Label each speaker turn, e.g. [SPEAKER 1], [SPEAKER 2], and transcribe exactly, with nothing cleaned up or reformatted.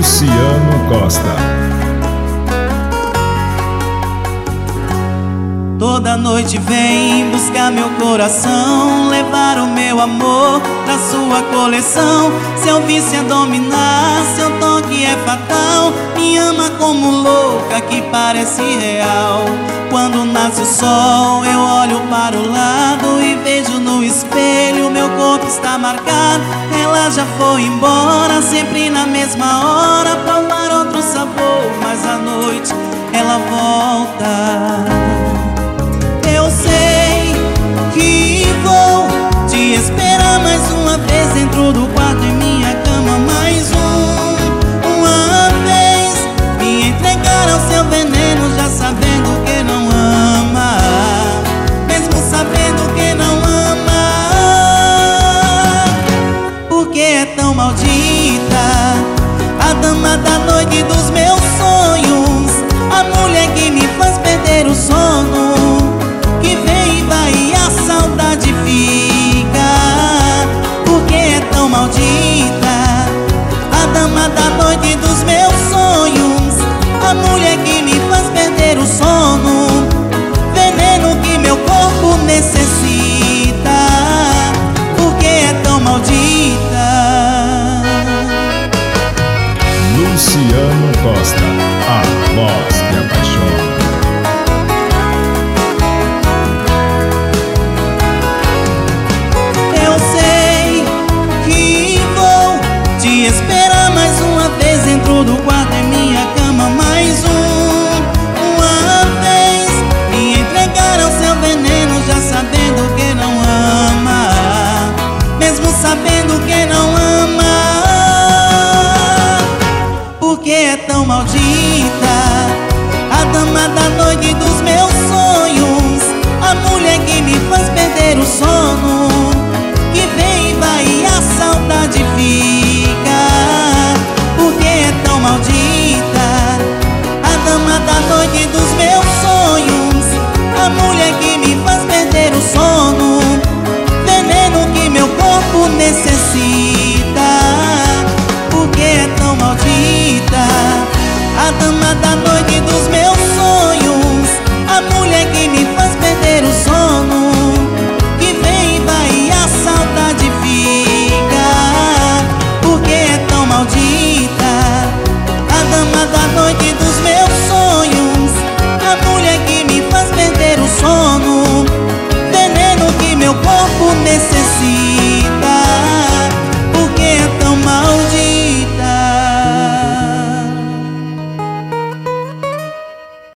[SPEAKER 1] Luciano Costa.
[SPEAKER 2] Toda noite vem buscar meu coração, levar o meu amor da sua coleção. Seu vício é dominar, seu toque é fatal. Me ama como louca que parece real. Quando nasce o sol eu olho para o lado e vejo no espelho meu corpo está marcado. Ela já foi embora, sempre na mesma hora, provar outro sabor, mas à noite ela volta. Eu sei que vou te esperar mais uma vez dentro do quarto, em minha cama mais um, uma vez. Me entregar ao seu veneno, já sabendo que não ama, mesmo sabendo que não ama. Porque é tão maldita, a dama da noite dos meus sonhos, a mulher que me faz perder o sono, que vem e vai e a saudade fica. Porque é tão maldita, a dama da noite dos meus sonhos, a mulher que me faz perder o sono, veneno que meu corpo necessita. Porque é tão maldita.
[SPEAKER 1] Luciano Costa, a voz que apaixona.
[SPEAKER 2] Esperar mais uma vez dentro do quarto, em minha cama mais um, uma vez. Me entregar ao seu veneno, já sabendo que não ama, mesmo sabendo que não ama. Porque é tão maldita, a dama da noite dos meus sonhos, a mulher que me faz perder o sono, que vem e vai e a saudade fica. Porque é tão maldita, a dama da noite dos meus sonhos, a mulher que me faz perder o sono, veneno que meu corpo necessita. Porque é tão maldita, a dama da noite dos meus sonhos, a mulher que me faz perder o sono, que vem e vai e a saudade fica. Porque é tão maldita, a dama da noite dos meus sonhos, a mulher que me faz perder o sono, veneno que meu corpo necessita.